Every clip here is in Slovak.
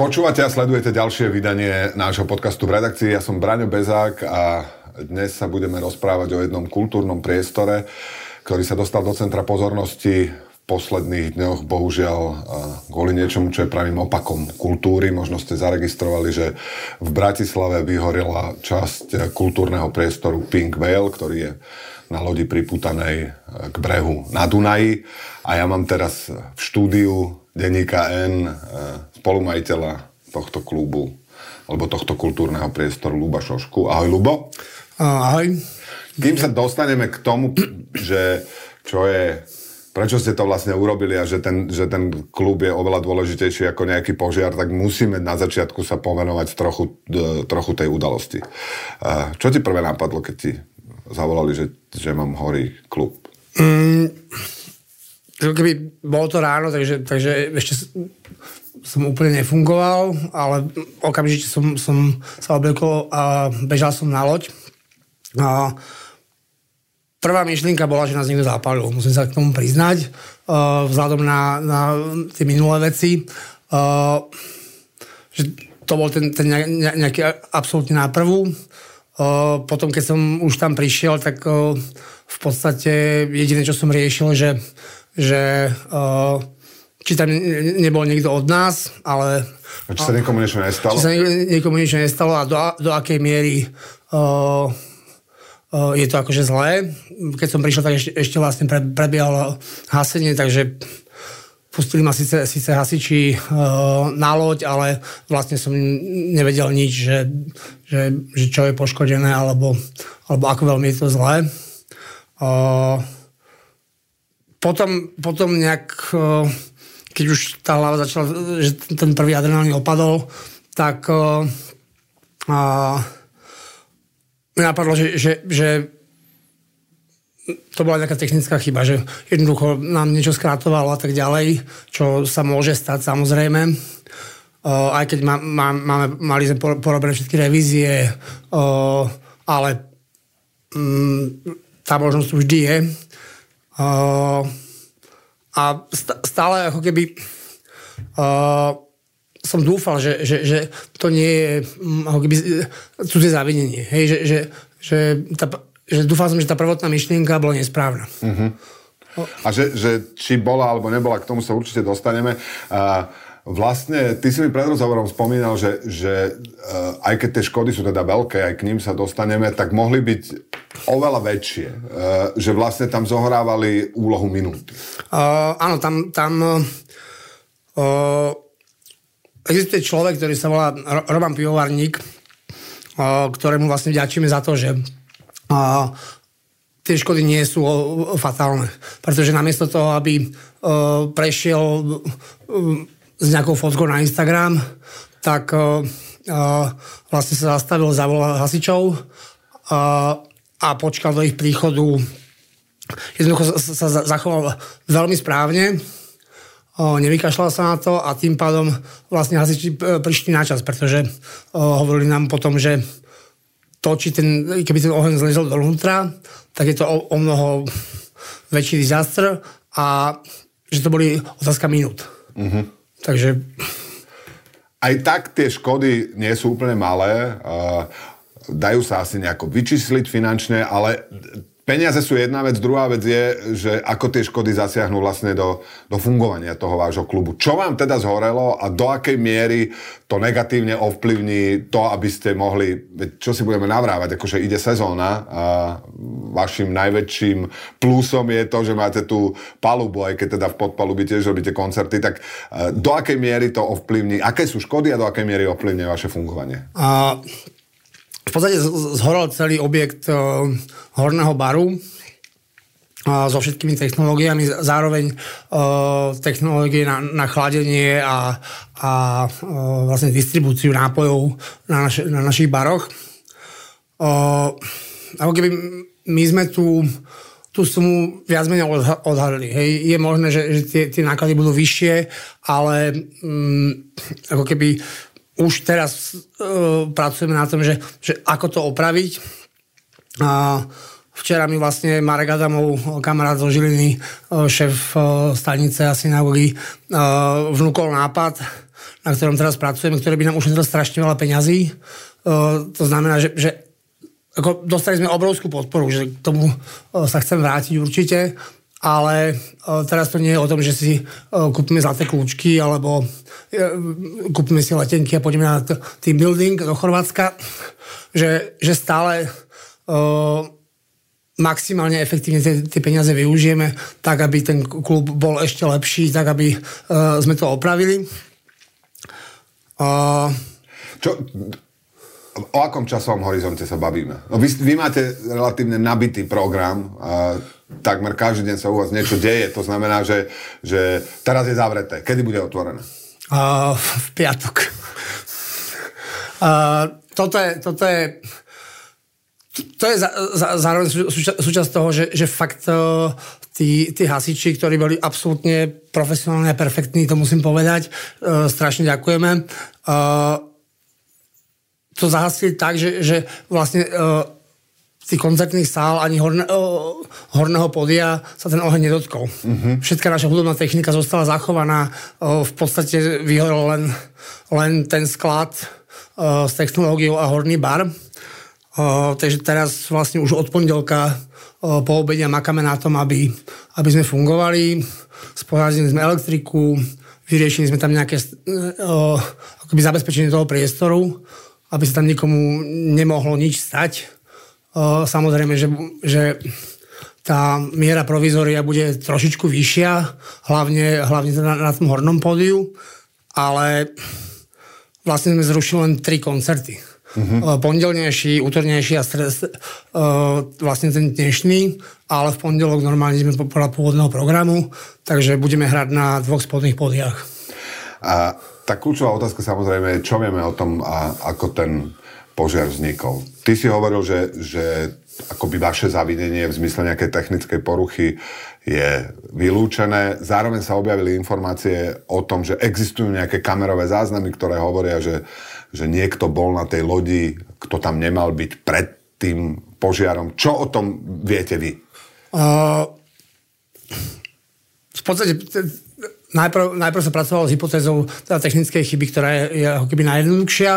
Počúvate a sledujete ďalšie vydanie nášho podcastu v redakcii. Ja som Braňo Bezák a dnes sa budeme rozprávať o jednom kultúrnom priestore, ktorý sa dostal do centra pozornosti v posledných dňoch, bohužiaľ kvôli niečomu, čo je pravým opakom kultúry. Možno ste zaregistrovali, že v Bratislave vyhorela časť kultúrneho priestoru Pink Whale, ktorý je na lodi pripútanej k brehu na Dunaji. A ja mám teraz v štúdiu denníka N spolumajiteľa tohto klubu alebo tohto kultúrneho priestoru Ľuba Šošku. Ahoj, Ľubo. Ahoj. Kým sa dostaneme k tomu, že prečo ste to vlastne urobili a že ten klub je oveľa dôležitejší ako nejaký požiar, tak musíme na začiatku sa povenovať trochu tej udalosti. Čo ti prvé napadlo, keď ti zavolali, že mám horí klub? Keby bolo to ráno, takže ešte som úplne nefungoval, ale okamžite som sa obliekol a bežal som na loď. A prvá myšlienka bola, že nás niekto zapálil. Musím sa k tomu priznať, vzhľadom na tie minulé veci. Že to bol ten nejaký absolútne náprvu. Potom, keď som už tam prišiel, tak v podstate jediné, čo som riešil, že či tam nebol niekto od nás, ale... A či sa niekomu niečo nestalo? Či sa niekomu niečo nestalo a do akej miery je to akože zlé. Keď som prišiel, tak ešte vlastne prebiehalo hasenie, takže pustili ma síce hasiči na loď, ale vlastne som nevedel nič, že čo je poškodené, alebo ako veľmi je to zlé. Potom nejak, keď už tá hlava začala, že ten prvý adrenálny opadol, tak mi napadlo, že to bola nejaká technická chyba, že jednoducho nám niečo skrátovalo a tak ďalej, čo sa môže stať samozrejme. Aj keď mali sme porobené všetky revízie, ale tá možnosť vždy je. A stále ako keby som dúfal, že to nie je ako keby cudzie zavinenie. Hej, že dúfal som, že tá prvotná myšlienka bola nesprávna. Uh-huh. A že či bola alebo nebola, k tomu sa určite dostaneme. Vlastne, ty si mi pred rozhovorom spomínal, že aj keď tie škody sú teda veľké, aj k ním sa dostaneme, tak mohli byť oveľa väčšie. Že vlastne tam zohrávali úlohu minúty. Áno, tam existuje človek, ktorý sa volá Roman Pivovarník, ktorému vlastne vďačíme za to, že tie škody nie sú fatálne. Pretože namiesto toho, aby prešiel s nejakou fotkou na Instagram, tak vlastne sa zastavil, zavolal hasičov a počkal do ich príchodu. Jednoducho sa zachoval veľmi správne, nevykašľal sa na to a tým pádom vlastne hasiči prišli na čas, pretože hovorili nám potom, že to, keby ten oheň zlezol dovnútra, tak je to o mnoho väčší disaster a že to boli otázka minút. Uh-huh. Takže... Aj tak tie škody nie sú úplne malé. Dajú sa asi nejako vyčísliť finančne, ale peniaze sú jedna vec. Druhá vec je, že ako tie škody zasiahnu vlastne do fungovania toho vášho klubu. Čo vám teda zhorelo a do akej miery to negatívne ovplyvní to, aby ste mohli... Čo si budeme navrávať? Akože ide sezóna a vašim najväčším plusom je to, že máte tú palubu, aj keď teda v podpalubí tiež robíte koncerty, tak do akej miery to ovplyvní? Aké sú škody a do akej miery ovplyvní vaše fungovanie? V podstate zhorel celý objekt horného baru so všetkými technológiami, zároveň technológie na chladenie a vlastne distribúciu nápojov na našich baroch. Ako keby my sme tú sumu viac menej odhadli. Hej. Je možné, že tie náklady budú vyššie, ale ako keby už teraz pracujeme na tom, že ako to opraviť. včera mi vlastne Marek Adamov, kamarát zo Žiliny, šéf stanice a synagógy, vnúkol nápad, na ktorom teraz pracujeme, ktorý by nám ušetril strašne veľa peňazí. To znamená, že ako dostali sme obrovskú podporu, že k tomu sa chcem vrátiť určite, ale teraz to nie je o tom, že si kúpime zlaté kľúčky alebo kúpime si letenky a pôjdeme na team building do Chorvátska, že stále maximálne efektívne tie peniaze využijeme tak, aby ten klub bol ešte lepší, tak, aby sme to opravili. O akom časovom horizonte sa bavíme? No vy máte relatívne nabitý program, takmer každý deň sa u vás niečo deje, to znamená, že teraz je zavreté. Kedy bude otvorené? V piatok. Toto je zároveň súčasť toho, že fakt tí hasiči, ktorí boli absolútne profesionálni a perfektní, to musím povedať, strašne ďakujeme. To zahasili tak, že vlastne tých koncertných sál ani horného podia sa ten oheň nedotkol. Mm-hmm. Všetká naša hudobná technika zostala zachovaná. V podstate vyhorol len ten sklad s technológiou a horný bar. Takže teraz vlastne už od pondelka po obede makáme na tom, aby sme fungovali. Spohľadili sme elektriku, vyriešili sme tam nejaké akoby zabezpečenie toho priestoru, aby sa tam nikomu nemohlo nič stať. Samozrejme, že tá miera provizória bude trošičku vyššia, hlavne na tom hornom pódiu, ale vlastne sme zrušili len 3 koncerty. Mm-hmm. Pondelnejší, útornejší a vlastne ten dnešný, ale v pondelok normálne sme podľa pôvodného programu, takže budeme hrať na 2 spodných pódiach. A tá kľúčová otázka samozrejme je, čo vieme o tom, ako ten požiar vznikol. Ty si hovoril, že akoby vaše zavinenie v zmysle nejakej technickej poruchy je vylúčené. Zároveň sa objavili informácie o tom, že existujú nejaké kamerové záznamy, ktoré hovoria, že niekto bol na tej lodi, kto tam nemal byť pred tým požiarom. Čo o tom viete vy? V podstate najprv sa pracovalo s hypotézou technickej chyby, ktorá je ako keby najjednoduchšia.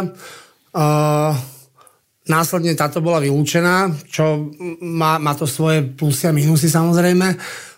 Následne táto bola vylúčená, čo má to svoje plusy a minusy samozrejme.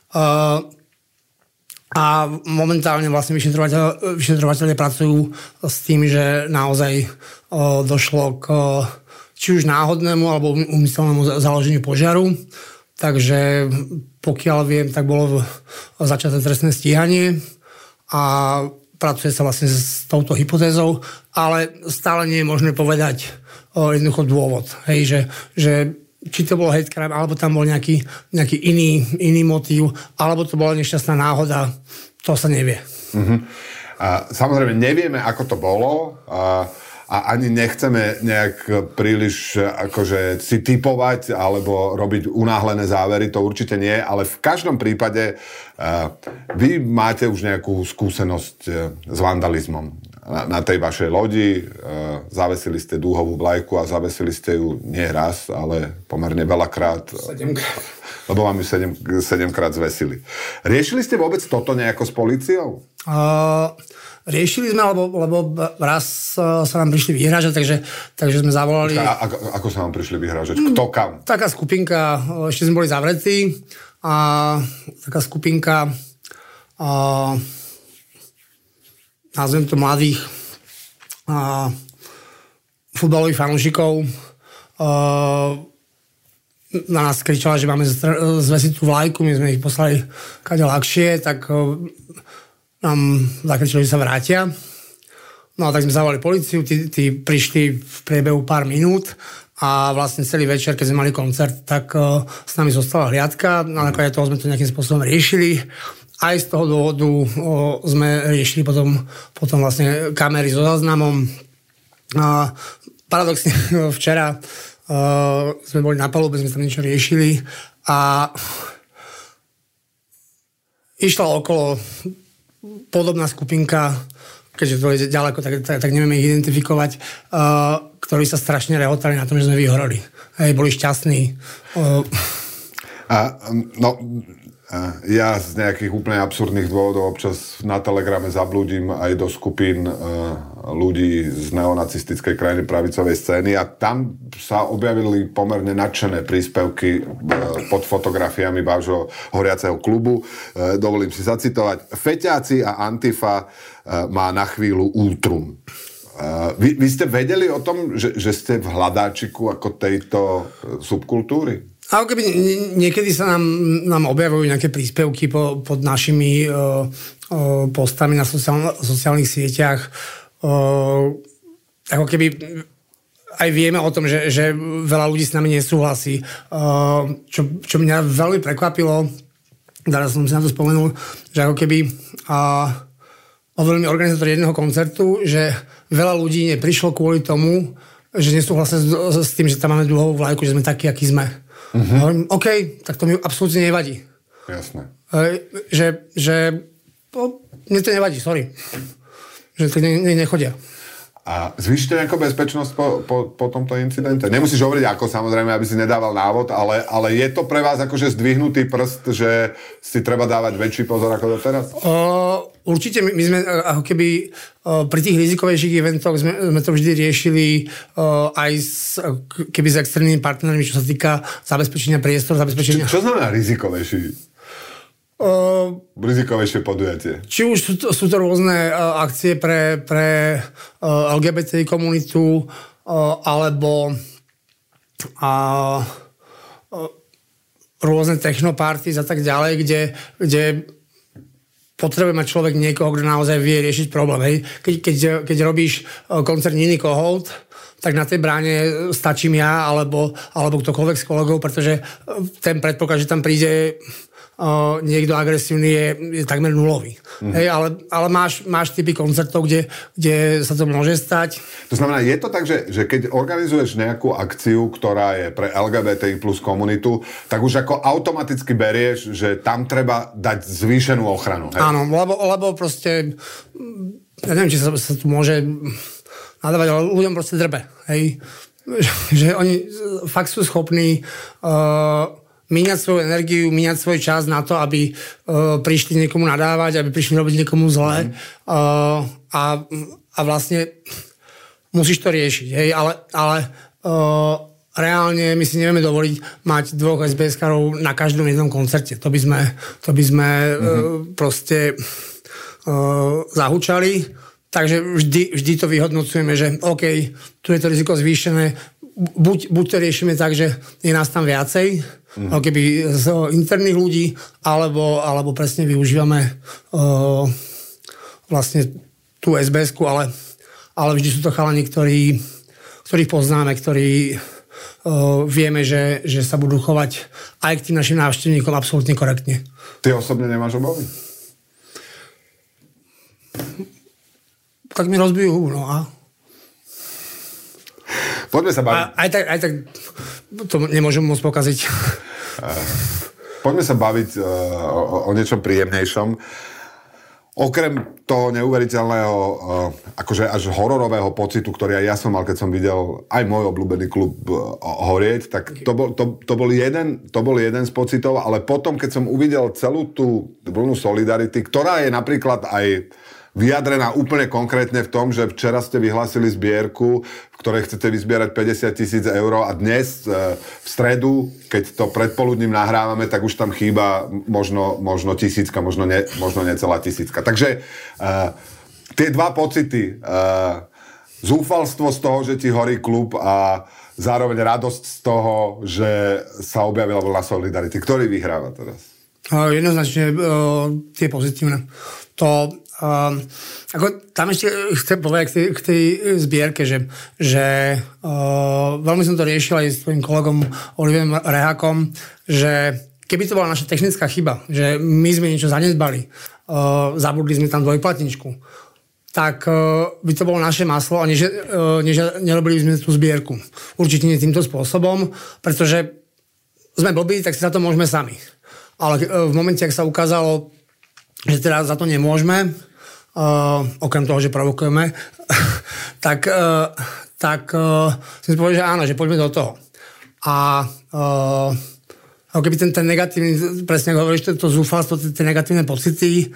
A momentálne vlastne vyšetrovateľe pracujú s tým, že naozaj došlo k či už náhodnému alebo úmyselnému založeniu požiaru. Takže pokiaľ viem, tak bolo začaté trestné stíhanie a pracuje sa vlastne s touto hypotézou, ale stále nie je možné povedať jednoducho dôvod. Hej, že či to bolo hate crime, alebo tam bol nejaký iný motív, alebo to bola nešťastná náhoda, to sa nevie. Uh-huh. A samozrejme nevieme, ako to bolo a ani nechceme nejak príliš akože si tipovať alebo robiť unáhlené závery, to určite nie, ale v každom prípade vy máte už nejakú skúsenosť s vandalizmom. Na tej vašej lodi zavesili ste dúhovú vlajku a zavesili ste ju nie raz, ale pomerne veľakrát. 7-krát. Lebo vám ju 7-krát zvesili. Riešili ste vôbec toto nejako s políciou? Riešili sme, lebo raz sa nám prišli vyhrážať, takže sme zavolali... Ako sa nám prišli vyhrážať? Kto kam? Taká skupinka, ešte sme boli zavretí a taká skupinka nazvem to mladých futbalových fanúšikov na nás kričala, že máme zvesiť tú vlajku, my sme ich poslali kade ľahšie, tak nám zakričali, že sa vrátia. No a tak sme zavolali políciu, tí prišli v priebehu pár minút a vlastne celý večer, keď sme mali koncert, tak s nami zostala hliadka, na základe toho sme to nejakým spôsobom riešili. Aj z toho dôvodu sme riešili potom vlastne kamery so záznamom. Paradoxne včera sme boli na palube, sme tam niečo riešili a išla okolo podobná skupinka, keďže to je ďaleko, tak nevieme ich identifikovať, ktorí sa strašne rehotali na tom, že sme vyhoreli. Hej, boli šťastní. Ja z nejakých úplne absurdných dôvodov občas na Telegrame zablúdim aj do skupín ľudí z neonacistickej krajiny pravicovej scény a tam sa objavili pomerne nadšené príspevky pod fotografiami vášho horiaceho klubu. Dovolím si zacitovať. Feťáci a Antifa má na chvíľu útrum. Vy ste vedeli o tom, že ste v hľadáčiku ako tejto subkultúry? Ako keby niekedy sa nám objavujú nejaké príspevky pod našimi postami na sociálnych sieťach. Ako keby aj vieme o tom, že veľa ľudí s nami nesúhlasí. Čo mňa veľmi prekvapilo, teraz som si na to spomenul, že ako keby hovoril mi organizátor jedného koncertu, že veľa ľudí neprišlo kvôli tomu, že nesúhlasia s tým, že tam máme dlhovú vlajku, že sme takí, akí sme. Hovorím, OK, tak to mi absolútne nevadí. Jasné. Mne to nevadí, sorry. Že to nechodia. A zvýšite nejakú bezpečnosť po tomto incidente? Nemusíš hovoriť ako, samozrejme, aby si nedával návod, ale je to pre vás akože zdvihnutý prst, že si treba dávať väčší pozor ako doteraz? Určite, my sme ako keby pri tých rizikovejších eventoch sme to vždy riešili aj s externými partnermi, čo sa týka zabezpečenia priestor, zabezpečenia... Čo znamená rizikovejší? Rizikovejšie podujatie. Či už sú to rôzne akcie pre LGBT komunitu alebo rôzne technoparties a tak ďalej, kde potrebuje mať človek niekoho, kto naozaj vie riešiť problém. Hej. Keď robíš koncert Niny Kohout, tak na tej bráne stačím ja alebo ktokoľvek s kolegov, pretože ten predpoklad, že tam príde niekto agresívny je takmer nulový. Hej, ale máš typy koncertov, kde sa to môže stať. To znamená, je to tak, že keď organizuješ nejakú akciu, ktorá je pre LGBTI plus komunitu, tak už ako automaticky berieš, že tam treba dať zvýšenú ochranu. Hej? Áno, lebo proste ja neviem, či sa tu môže nadávať, ale ľuďom proste drbe. Hej? Že oni fakt sú schopní míňať svoju energiu, míňať svoj čas na to, aby prišli niekomu nadávať, aby prišli robiť niekomu zle. A vlastne musíš to riešiť. Hej? Ale reálne my si nevieme dovoliť mať 2 SBS-karov na každom jednom koncerte. To by sme proste zahučali. Takže vždy to vyhodnocujeme, že OK, tu je to riziko zvýšené, buď to riešime tak, že je nás tam viacej, keby z interných ľudí, alebo presne využívame vlastne tú SBS-ku, ale vždy sú to chalani, ktorých poznáme, ktorí vieme, že sa budú chovať aj k tým našim návštevníkom absolútne korektne. Ty osobne nemáš obavy? Tak mi rozbijú hubu, no a... Poďme sa baviť. Aj tak to nemôžem môcť pokaziť. Poďme sa baviť o niečom príjemnejšom. Okrem toho neuveriteľného, akože až hororového pocitu, ktorý aj ja som mal, keď som videl aj môj obľúbený klub horieť, tak to bol jeden z pocitov, ale potom, keď som uvidel celú tú vlnu solidarity, ktorá je napríklad aj vyjadrená úplne konkrétne v tom, že včera ste vyhlásili zbierku, v ktorej chcete vyzbierať 50 000 eur a dnes v stredu, keď to predpoludním nahrávame, tak už tam chýba možno 1000, možno necelá 1000. Takže tie dva pocity, zúfalstvo z toho, že ti horí klub a zároveň radosť z toho, že sa objavila vlna solidarity. Ktorý vyhráva teraz? Jednoznačne tie pozitívne. Ako tam ešte chcem povedať k tej zbierke, že veľmi som to riešil aj s tvojim kolegom Oliverom Rehákom, že keby to bola naša technická chyba, že my sme niečo zanedbali, zabudli sme tam dvojplatničku, tak by to bolo naše maslo a nerobili sme tú zbierku. Určite nie týmto spôsobom, pretože sme blbí, tak si za to môžeme sami. Ale v momente, ak sa ukázalo, že teda za to nemôžeme, okrem toho, že provokujeme, tak som si povedal, že áno, že poďme do toho. A ako keby ten negatívny, presne ako hovoríš, to zúfalstvo, tie negatívne pocity,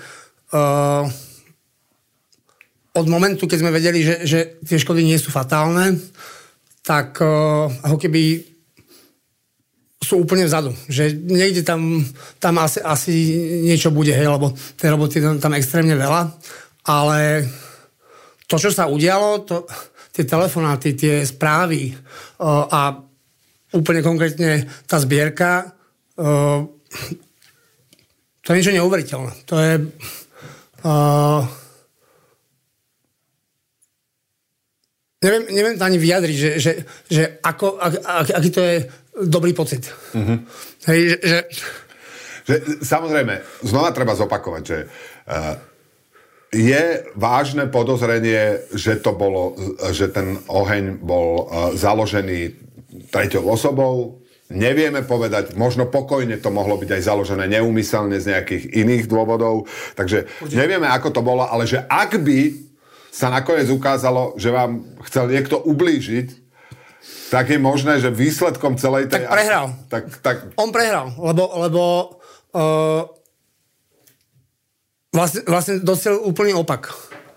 od momentu, keď sme vedeli, že tie škody nie sú fatálne, tak ako keby sú úplne vzadu. Že niekde tam asi niečo bude, hej, lebo tej roboty tam extrémne veľa, ale to, čo sa udialo, tie telefonáty, tie správy a úplne konkrétne tá zbierka, to je niečo neuveriteľné. To je neviem to ani vyjadriť, že aký to je dobrý pocit. Mm-hmm. Hej, že samozrejme, znova treba zopakovať, že je vážne podozrenie, že ten oheň bol založený treťou osobou. Nevieme povedať, možno pokojne to mohlo byť aj založené neúmyselne z nejakých iných dôvodov. Takže nevieme, ako to bolo, ale že ak by sa nakoniec ukázalo, že vám chcel niekto ublížiť, tak je možné, že výsledkom celej tej... Tak prehral. On prehral, lebo vlastne dosiel úplný opak.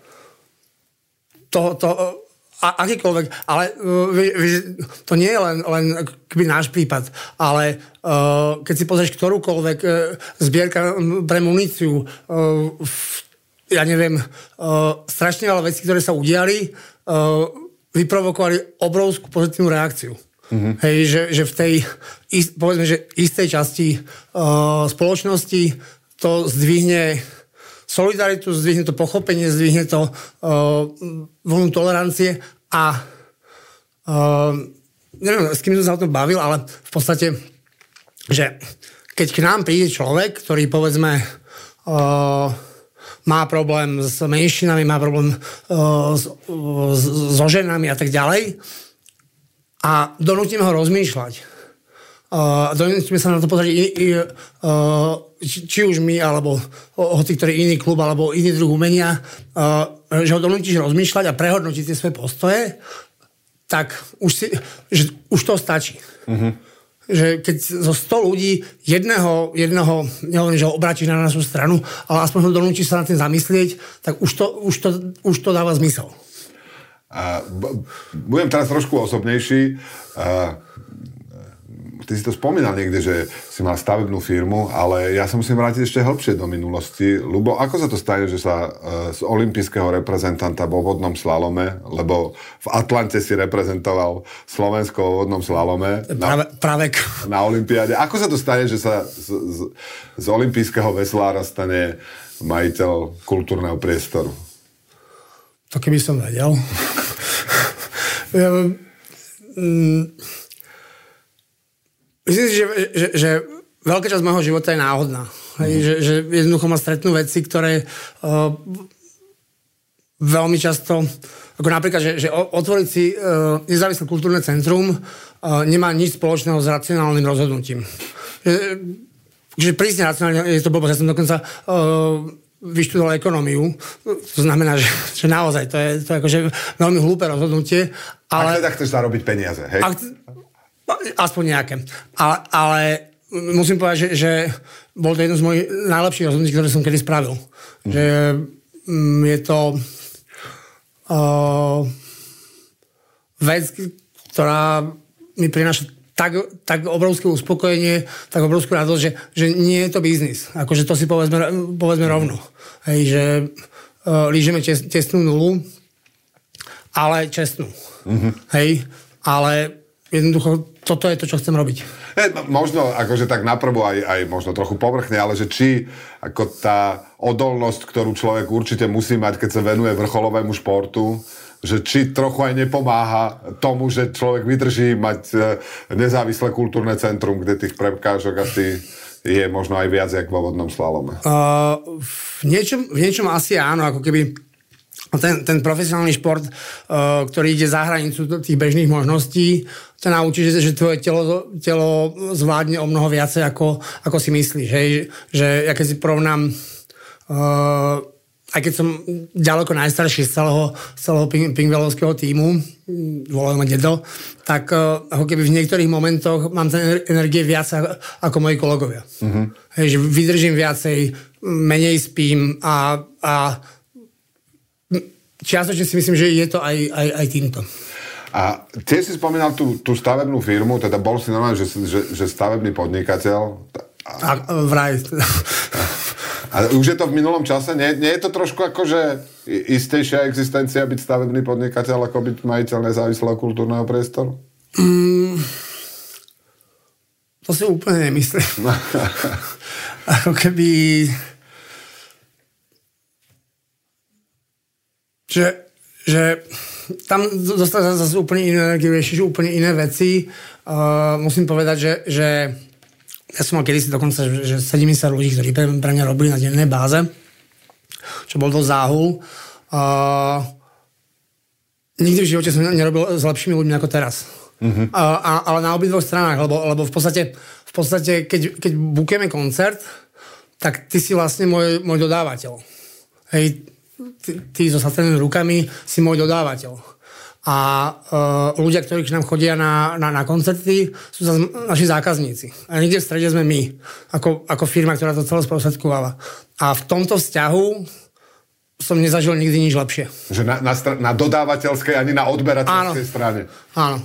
Akýkoľvek, ale to nie je len náš prípad, ale keď si pozrieš ktorúkoľvek zbierka pre muníciu, ja neviem, strašne veľa vecí, ktoré sa udiali, vyprovokovali obrovskú pozitívnu reakciu. Mm-hmm. Hej, že v tej povedzme, že istej časti spoločnosti to zdvihne solidaritu, zdvihne to pochopenie, zdvihne to vlnu tolerancie a neviem, s kým som sa o tom bavil, ale v podstate, že keď k nám príde človek, ktorý povedzme má problém s menšinami, má problém so ženami a tak ďalej a donútime ho rozmýšľať. Donútime sa na to pozrieť či už my, alebo hoci ktorý iný klub, alebo iný druh umenia, že ho donútiš rozmýšľať a prehodnotiť tie svoje postoje, tak už to stačí. Mm-hmm. Že keď zo 100 ľudí jedného nehovorím, že ho obrátiš na našu stranu, ale aspoň ho donúčiš sa na tým zamyslieť, tak už to dáva zmysel. Budem teraz trošku osobnejší. Ty si to spomínal niekde, že si mal stavebnú firmu, ale ja sa musím vrátiť ešte hĺbšie do minulosti. Ľubo, ako sa to stane, že sa z olympijského reprezentanta vo vodnom slalome, lebo v Atlante si reprezentoval Slovensko vo vodnom slalome pravek na olympiáde. Ako sa to stane, že sa z olympijského veslára stane majiteľ kultúrneho priestoru? To keby som vedel. Myslím si, že veľká časť môjho života je náhodná. Že jednoducho ma stretnú veci, ktoré veľmi často, ako napríklad, že otvoriť si nezávislé kultúrne centrum nemá nič spoločného s racionálnym rozhodnutím. Že prísne racionálne je to blbosť. Ja som dokonca vyštudoval ekonómiu. To znamená, že naozaj to je akože veľmi hlúpe rozhodnutie. Ale... Ak teda chceš zarobiť peniaze, hej? Aspoň nejaké. Ale musím povedať, že bol to jedno z mojich najlepších rozhodnutí, ktoré som kedy spravil. Že je to vec, ktorá mi prináša tak obrovské uspokojenie, tak obrovskú radosť, že nie je to biznis. Akože to si povedzme rovno. Hej, že lížeme tesnú nulu, ale čestnú. Mm-hmm. Hej, ale jednoducho toto je to, čo chcem robiť. Možno akože tak naprvo aj možno trochu povrchne, ale že či ako tá odolnosť, ktorú človek určite musí mať, keď sa venuje vrcholovému športu, že či trochu aj nepomáha tomu, že človek vydrží mať nezávislé kultúrne centrum, kde tých prekážok asi je možno aj viac, jak vo vodnom slalome. V niečom asi áno, ako keby ten profesionálny šport, ktorý ide za hranicu tých bežných možností, to naučí, že tvoje telo zvládne o mnoho viacej, ako si myslíš. Hej? Že ja keď si porovnám aj keď som ďaleko najstarší z celého pingvelovského tímu, volajú ma dedo, tak ako keby v niektorých momentoch mám ten energie viac ako moji kolegovia. Hej, že vydržím viacej, menej spím a čiastočne si myslím, že je to aj týmto. A tiež si spomínal tú stavebnú firmu, teda bol si normálne, že stavebný podnikateľ. Vraj. A už je to v minulom čase? Nie je to trošku akože istejšia existencia byť stavebný podnikateľ, ako byť majiteľ nezávislého kultúrneho priestoru? To si úplne nemyslím. Ako keby... Že tam dostať zase úplne iné energie, riešiš úplne iné veci. Musím povedať, že ja som mal kedysi dokonca, že 70 ľudí, ktorí pre mňa robili na dennej báze, čo bol to záhul. Nikdy v živote som nerobil s lepšími ľuďmi ako teraz. Ale na obidvoch stranách, lebo v podstate keď bukujeme koncert, tak ty si vlastne môj dodávateľ. Hej, ty so satenými rukami si môj dodávateľ. A ľudia, ktorí k nám chodia na koncerty, sú naši zákazníci. A niekde v strede sme my, ako firma, ktorá to celé sprostredkováva. A v tomto vzťahu som nezažil nikdy nič lepšie. Že na dodávateľskej ani na odberateľskej strane. Áno.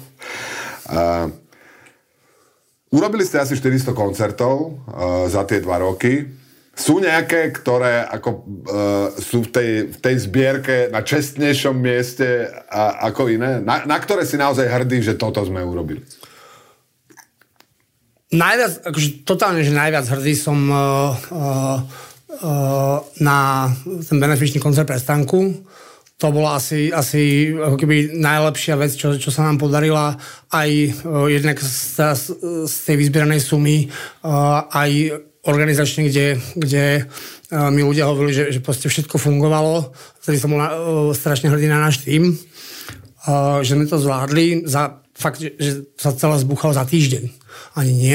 Urobili ste asi 400 koncertov za tie 2 roky. Sú nejaké, ktoré sú v tej zbierke na čestnejšom mieste ako iné? Na ktoré si naozaj hrdý, že toto sme urobili? Najviac, akože totálne, že najviac hrdý som na ten benefičný koncert pre Stanku. To bola asi ako keby najlepšia vec, čo sa nám podarila aj jednak z tej vyzbieranej sumy, aj organizačne, kde mi ľudia hovorili, že proste všetko fungovalo. Vtedy som bol strašne hrdý na náš tím, že sme to zvládli za fakt, že sa celé zbúchalo za týždeň. Ani nie.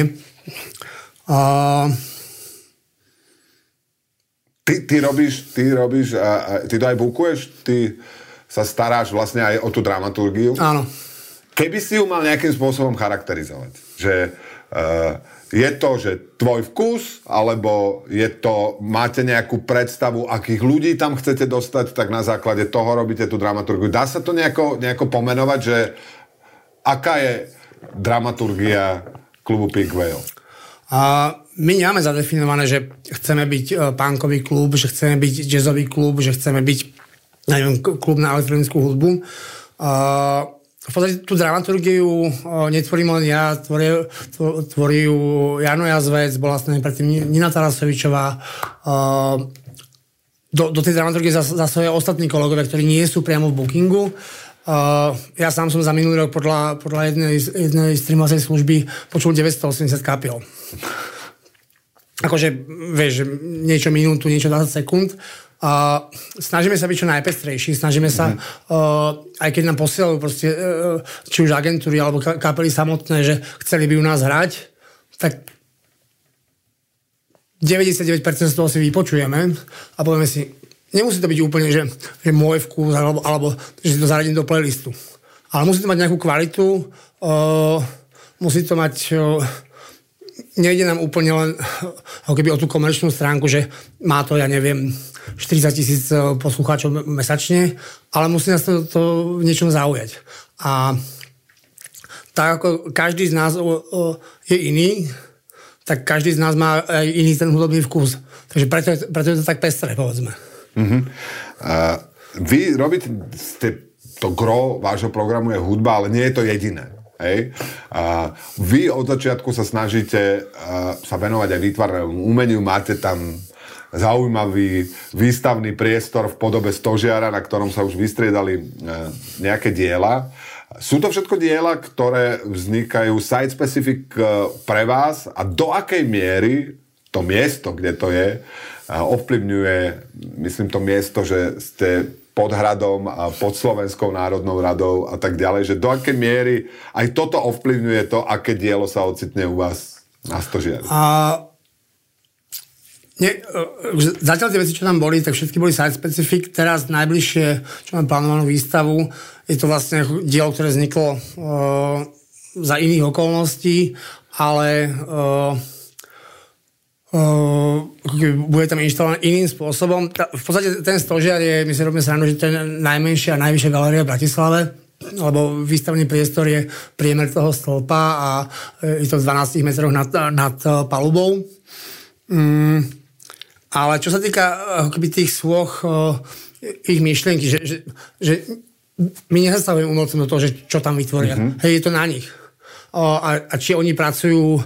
Ty robíš a ty to aj bukuješ? Ty sa staráš vlastne aj o tú dramaturgiu? Áno. Keby si ju mal nejakým spôsobom charakterizovať, že je to, že tvoj vkus, alebo máte nejakú predstavu, akých ľudí tam chcete dostať, tak na základe toho robíte tú dramaturgiu. Dá sa to nejako pomenovať, že aká je dramaturgia klubu Pink Whale? My nemáme zadefinované, že chceme byť punkový klub, že chceme byť jazzový klub, že chceme byť klub na elektronickú hudbu. V podstate tú dramaturgiu netvorím len ja, tvorí ju Jano Jazvec, bola s nami predtým Nina Tarasovičová. Do tej dramaturgie zasahuje ostatní kolegovia, ktorí nie sú priamo v bookingu. Ja sám som za minulý rok podľa jednej streamovacej služby počul 980 kapiel. Akože, vieš, niečo minútu, niečo 20 sekúnd. Snažíme sa byť čo najpestrejší, snažíme sa, aj keď nám posielajú proste, či už agentúry alebo kapely samotné, že chceli by u nás hrať, tak 99% z toho si vypočujeme a povieme si, nemusí to byť úplne, že môj vkus alebo že si to zaradím do playlistu. Ale musí to mať nejakú kvalitu, musí to mať... Nejde nám úplne len ako keby o tú komerčnú stránku, že má to, ja neviem, 40,000 poslucháčov mesačne, ale musí nás to v niečom zaujať. A tak ako každý z nás je iný, tak každý z nás má aj iný ten hudobný vkus. Takže preto je to tak pestré, povedzme. Vy robíte, to gro vášho programu je hudba, ale nie je to jediné. Hej. Vy od začiatku sa snažíte sa venovať aj výtvarnému umeniu, máte tam zaujímavý výstavný priestor v podobe stožiara, na ktorom sa už vystriedali nejaké diela. Sú to všetko diela, ktoré vznikajú site-specific pre vás a do akej miery to miesto, kde to je, ovplyvňuje, myslím to miesto, že ste pod hradom a pod Slovenskou národnou radou a tak ďalej, že do akej miery aj toto ovplyvňuje to, aké dielo sa ocitne u vás na stožiari? Zatiaľ tie veci, čo tam boli, tak všetky boli site specific. Teraz najbližšie, čo mám plánovanú výstavu, je to vlastne dielo, ktoré vzniklo za iných okolností, ale bude tam inštalované iným spôsobom. V podstate ten stožiar je, my si robíme srandu, že to je najmenšia a najvyššia galéria v Bratislave, lebo výstavný priestor je priemer toho stĺpa a je to 12 metroch nad palubou. Ale čo sa týka tých svoch, ich myšlienky, že my nezastavujeme umelcom do toho, že čo tam vytvoria. Hej, je to na nich. A či oni pracujú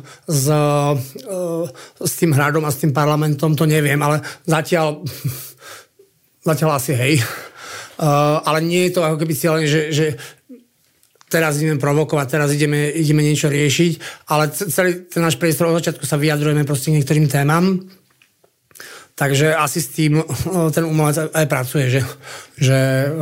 s tým hradom a s tým parlamentom, to neviem, ale zatiaľ asi hej. Ale nie je to ako keby cieľene, že teraz ideme provokovať, teraz ideme niečo riešiť, ale celý ten náš priestor od začiatku sa vyjadrujeme proste niektorým témam. Takže asi s tým ten umelec aj pracuje, že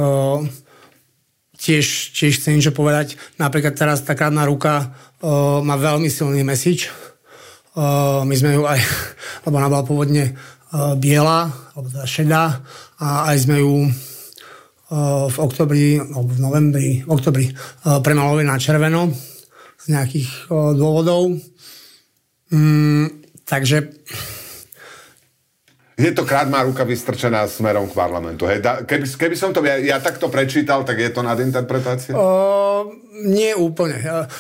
tiež chce niečo povedať. Napríklad teraz tá Kradná ruka má veľmi silný message. My sme ju aj, lebo ona bola pôvodne biela, alebo teda šedá, a aj sme ju v oktobri, alebo v oktobri premalovali na červeno z nejakých dôvodov. Takže je to Kradná ruka vystrčená smerom k parlamentu. Hej? Keby som to ja takto prečítal, tak je to nadinterpretácia? Nie úplne.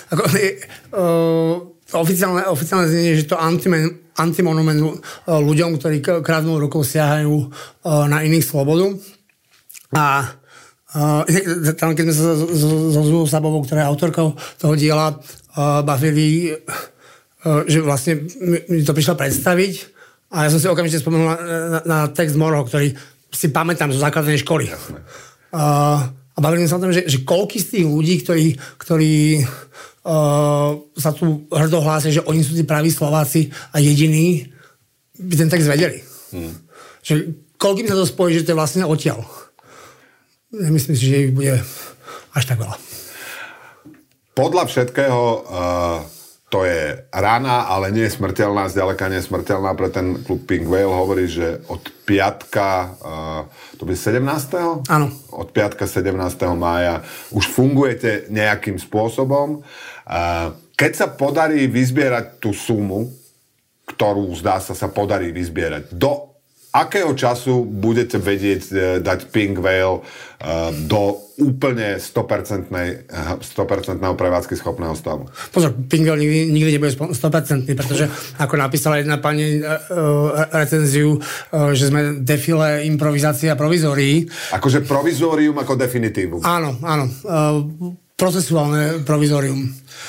Oficiálne znenie, že to antimonument ľuďom, ktorí kradnou rukou siahajú na iných slobodu. A tam, keď sme sa so Zuzou Sabovou, ktorá je autorkou toho diela, bavili, že vlastne mi to prišla predstaviť. A ja som si okamžite spomenul na text Morho, ktorý si pamätám zo základnej školy. A bavili sa o tom, že koľký z tých ľudí, ktorí sa tu hrdo hlásia, že oni sú tí praví Slováci a jediní, by ten text vedeli. Že koľkým sa to spojí, že to je vlastne odtiaľ. Nemyslím si, že ich bude až tak veľa. Podľa všetkého to je rana, ale nie je smrteľná, zďaleka nie je smrteľná pre ten klub Pink Whale. Hovorí, že od piatka, to bude 17. Áno. Od piatka 17. mája už fungujete nejakým spôsobom. Keď sa podarí vyzbierať tú sumu, ktorú zdá sa podarí vyzbierať, do akého času budete vedieť dať Pink Whale do úplne 100% prevádzky schopného stavu? Pozor, Pink Whale nikdy nebude 100%, pretože ako napísala jedna pani recenziu, že sme defile improvizácia provizórií. Akože provizórium ako definitívum. Áno. Procesuálne provizórium.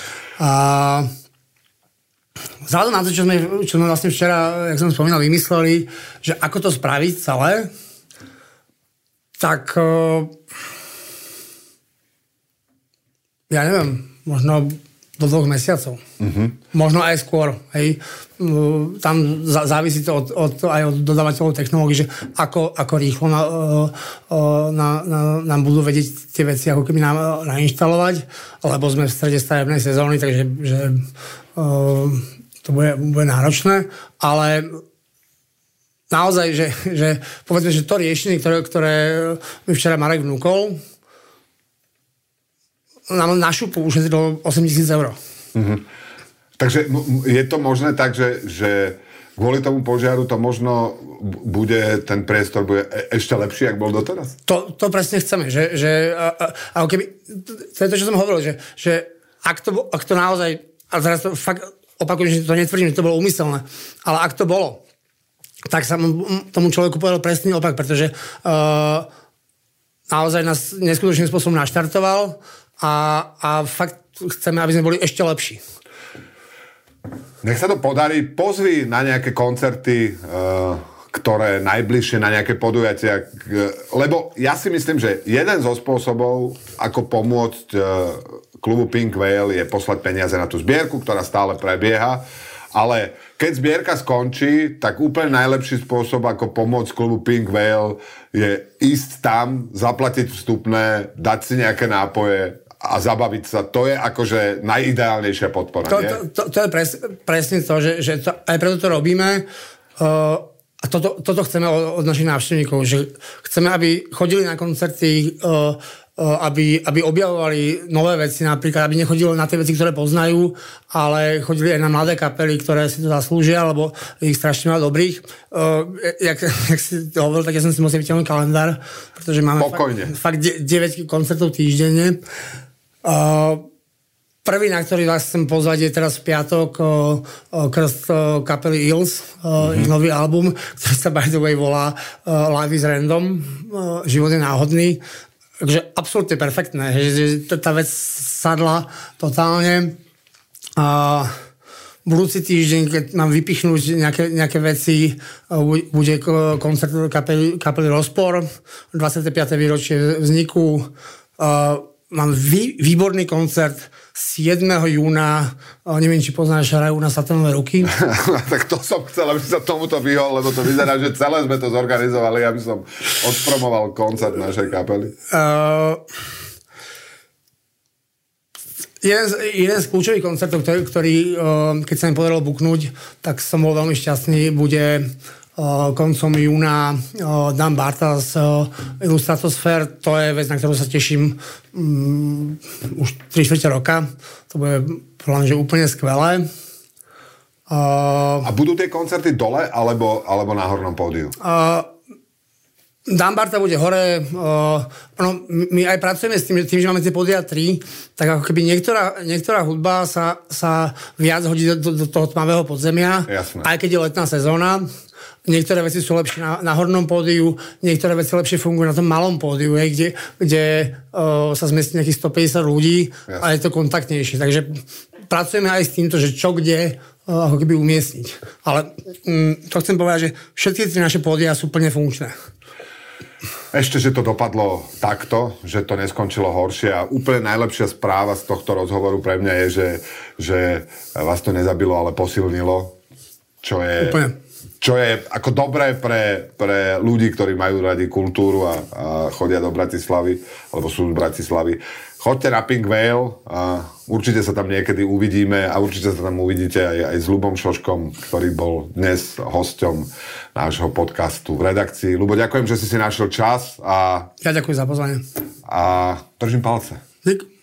Vzhľadom na to, čo sme vlastne včera, jak som spomínal, vymysleli, že ako to spraviť celé, tak ja neviem, možno do 2 mesiacov. Možno aj skôr. Hej. Tam závisí to aj od dodávateľov technológií, že ako rýchlo nám budú vedieť tie veci ako keby nainštalovať, lebo sme v strede stavebnej sezóny, takže to bude náročné, ale naozaj, že povedzme, že to riešenie, ktoré mi včera Marek vnúkol, nám na šupu ušetrilo 8 000 eur. Takže je to možné tak, že kvôli tomu požiaru to možno ten priestor bude ešte lepší, ak bol doteraz? To presne chceme, a keby, to je to, čo som hovoril, že ak to naozaj, a teraz to fakt opakujem, že to netvrdím, že to bolo úmyselné, ale ak to bolo, tak sa tomu človeku povedal presný opak, pretože naozaj nás neskutočným spôsobom naštartoval a fakt chceme, aby sme boli ešte lepší. Nech sa to podarí, pozvi na nejaké koncerty, ktoré najbližšie, na nejaké podujatia, lebo ja si myslím, že jeden zo spôsobov, ako pomôcť klubu Pink Whale, je poslať peniaze na tú zbierku, ktorá stále prebieha, ale keď zbierka skončí, tak úplne najlepší spôsob, ako pomôcť klubu Pink Whale, je ísť tam, zaplatiť vstupné, dať si nejaké nápoje a zabaviť sa. To je akože najideálnejšia podpora. To je presne to, že to, aj preto to robíme. toto chceme od našich návštevníkov, že chceme, aby chodili na koncerty, aby objavovali nové veci, napríklad, aby nechodili na tie veci, ktoré poznajú, ale chodili aj na mladé kapely, ktoré si to zaslúžia, lebo ich strašne má dobrých. Jak si hovoril, tak ja som si musel vyťahnuť kalendár, pretože máme fakt 9 koncertov týždenne. Prvý, na ktorý vás chcem pozvať, je teraz v piatok krst kapely Eels, ich nový album, ktorý sa by the way volá Life is Random, život je náhodný. Takže absolútne perfektné, že tá vec sadla totálne. Budúci týždeň, keď mám vypichnúť nejaké veci, bude koncert kapely Rozpor, 25. výročie vzniku. Mám výborný koncert 7. júna, neviem, či poznáš Rajú na saténové ruky. Tak to som chcel, aby sa tomuto vyhol, lebo to vyzerá, že celé sme to zorganizovali, aby som odpromoval koncert našej kapely. Jeden z kľúčových koncertov, ktorý keď sa mi podarilo buknúť, tak som bol veľmi šťastný, bude koncom júna Dan Bartas Illustratosfér. To je vec, na ktorú sa teším už 3/4 roka. To bude že úplne skvelé. A budú tie koncerty dole alebo na hornom pódiu? Dan Barta bude hore. My aj pracujeme s tým, že máme tie pódia 3, tak ako keby niektorá hudba sa viac hodí do toho tmavého podzemia. Jasné. Aj keď je letná sezóna. Niektoré veci sú lepšie na hornom pódiu, niektoré veci lepšie fungujú na tom malom pódiu, kde sa zmestí nejakých 150 ľudí. Jasne. A je to kontaktnejšie. Takže pracujeme aj s týmto, že čo kde ako keby umiestniť. Ale to chcem povedať, že všetky tri naše pódia sú plne funkčné. Ešte, že to dopadlo takto, že to neskončilo horšie a úplne najlepšia správa z tohto rozhovoru pre mňa je, že vás to nezabilo, ale posilnilo, čo je ako dobré pre ľudí, ktorí majú radi kultúru a chodia do Bratislavy, alebo sú z Bratislavy. Choďte na Pink Veil a určite sa tam niekedy uvidíme a určite sa tam uvidíte aj s Ľubom Šoškom, ktorý bol dnes hosťom nášho podcastu v redakcii. Ľubo, ďakujem, že si našiel čas. Ja ďakujem za pozvanie. A držím palce. Dík.